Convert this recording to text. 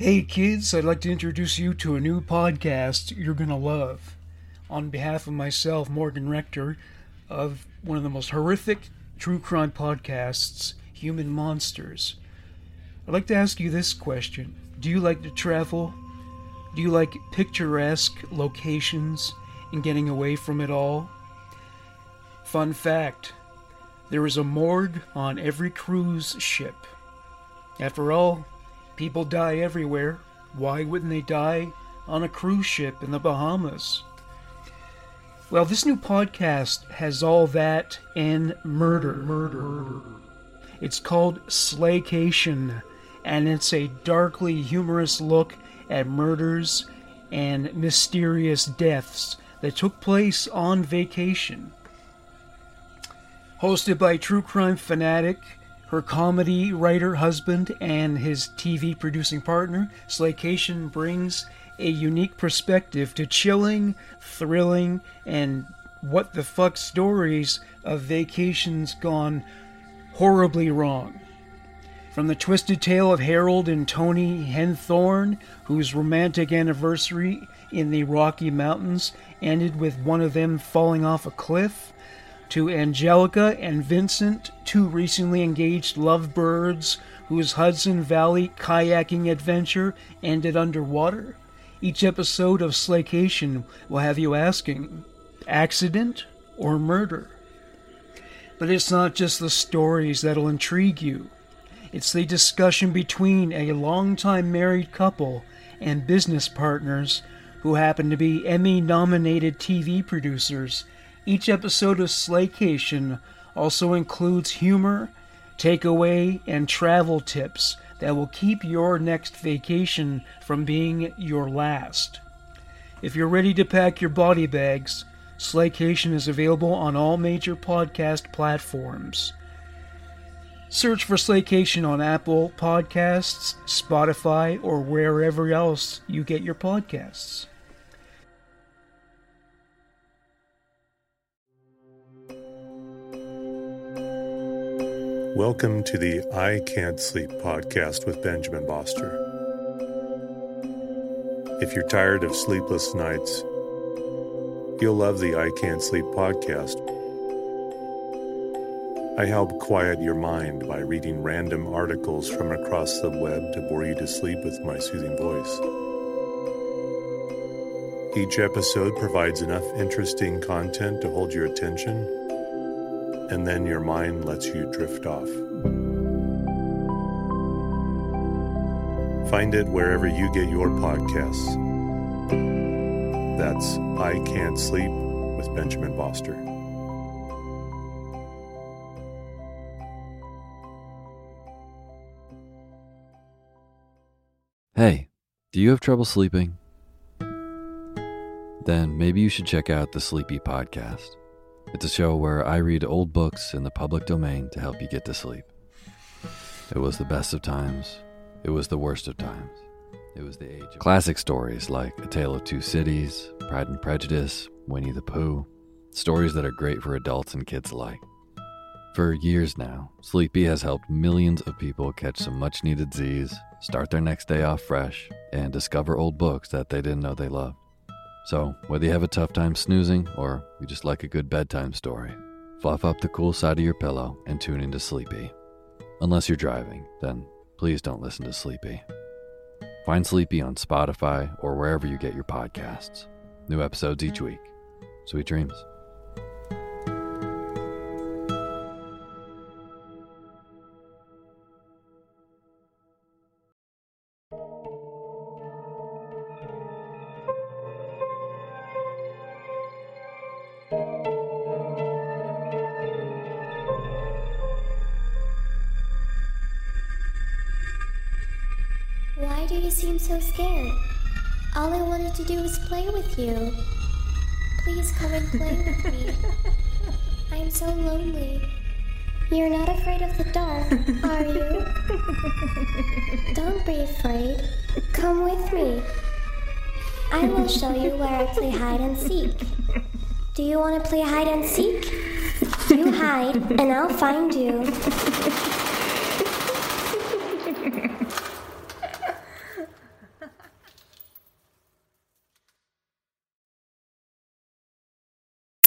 Hey kids, I'd like to introduce you to a new podcast you're gonna love. On behalf of myself, Morgan Rector, of one of the most horrific true crime podcasts, Human Monsters, I'd like to ask you this question. Do you like to travel? Do you like picturesque locations and getting away from it all? Fun fact, there is a morgue on every cruise ship. After all, people die everywhere. Why wouldn't they die on a cruise ship in the Bahamas? Well, this new podcast has all that and murder. It's called Slaycation, and it's a darkly humorous look at murders and mysterious deaths that took place on vacation. Hosted by true crime fanatic, her comedy writer husband, and his TV producing partner, Slaycation brings a unique perspective to chilling, thrilling, and what the fuck stories of vacations gone horribly wrong. From the twisted tale of Harold and Tony Henthorne, whose romantic anniversary in the Rocky Mountains ended with one of them falling off a cliff, to Angelica and Vincent, two recently engaged lovebirds whose Hudson Valley kayaking adventure ended underwater. Each episode of Slaycation will have you asking, accident or murder? But it's not just the stories that'll intrigue you. It's the discussion between a longtime married couple and business partners who happen to be Emmy-nominated TV producers. Each episode of Slaycation also includes humor, takeaway, and travel tips that will keep your next vacation from being your last. If you're ready to pack your body bags, Slaycation is available on all major podcast platforms. Search for Slaycation on Apple Podcasts, Spotify, or wherever else you get your podcasts. Welcome to the I Can't Sleep podcast with Benjamin Boster. If you're tired of sleepless nights, you'll love the I Can't Sleep podcast. I help quiet your mind by reading random articles from across the web to bore you to sleep with my soothing voice. Each episode provides enough interesting content to hold your attention, and then your mind lets you drift off. Find it wherever you get your podcasts. That's I Can't Sleep with Benjamin Boster. Hey, do you have trouble sleeping? Then maybe you should check out the Sleepy Podcast. It's a show where I read old books in the public domain to help you get to sleep. It was the best of times. It was the worst of times. It was the age of classic stories like A Tale of Two Cities, Pride and Prejudice, Winnie the Pooh. Stories that are great for adults and kids alike. For years now, Sleepy has helped millions of people catch some much-needed Z's, start their next day off fresh, and discover old books that they didn't know they loved. So, whether you have a tough time snoozing or you just like a good bedtime story, fluff up the cool side of your pillow and tune into Sleepy. Unless you're driving, then please don't listen to Sleepy. Find Sleepy on Spotify or wherever you get your podcasts. New episodes each week. Sweet dreams. Why do you seem so scared? All I wanted to do was play with you. Please come and play with me. I'm so lonely. You're not afraid of the dark, are you? Don't be afraid. Come with me. I will show you where I play hide and seek. Do you want to play hide and seek? You hide, and I'll find you.